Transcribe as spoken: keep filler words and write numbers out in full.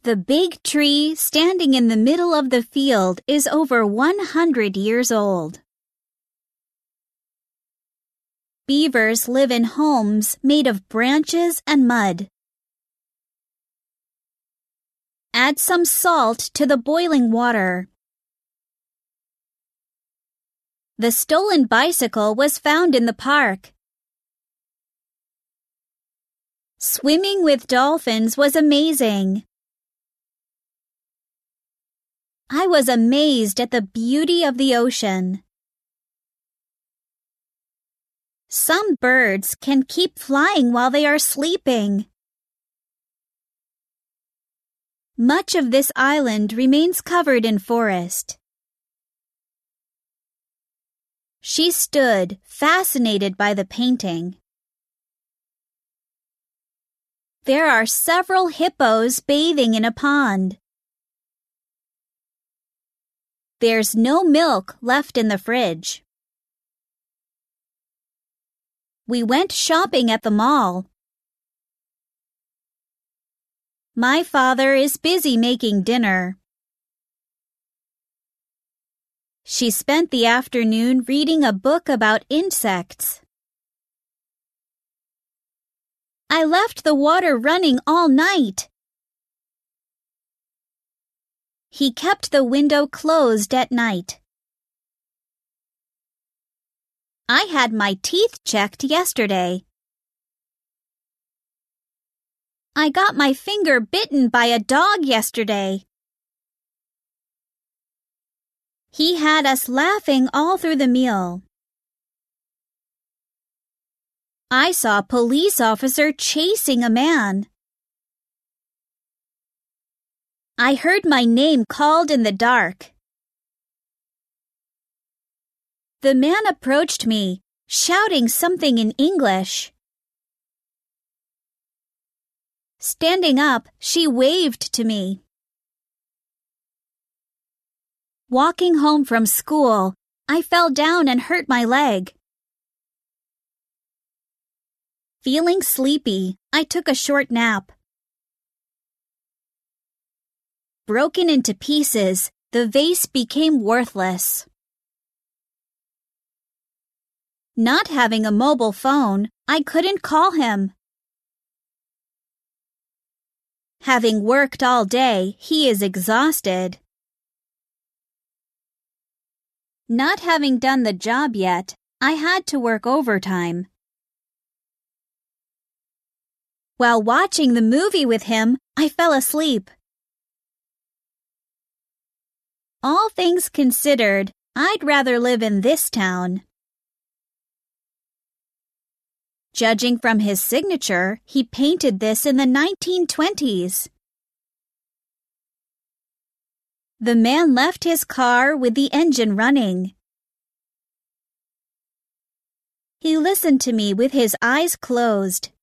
The big tree standing in the middle of the field is over one hundred years old. Beavers live in homes made of branches and mud. Add some salt to the boiling water. The stolen bicycle was found in the park. Swimming with dolphins was amazing. I was amazed at the beauty of the ocean. Some birds can keep flying while they are sleeping. Much of this island remains covered in forest. She stood, fascinated by the painting. There are several hippos bathing in a pond. There's no milk left in the fridge. We went shopping at the mall. My father is busy making dinner. She spent the afternoon reading a book about insects. I left the water running all night. He kept the window closed at night. I had my teeth checked yesterday. I got my finger bitten by a dog yesterday. He had us laughing all through the meal. I saw a police officer chasing a man. I heard my name called in the dark. The man approached me, shouting something in English. Standing up, she waved to me. Walking home from school, I fell down and hurt my leg. Feeling sleepy, I took a short nap. Broken into pieces, the vase became worthless. Not having a mobile phone, I couldn't call him. Having worked all day, he is exhausted. Not having done the job yet, I had to work overtime. While watching the movie with him, I fell asleep. All things considered, I'd rather live in this town. Judging from his signature, he painted this in the nineteen twenties. The man left his car with the engine running. He listened to me with his eyes closed.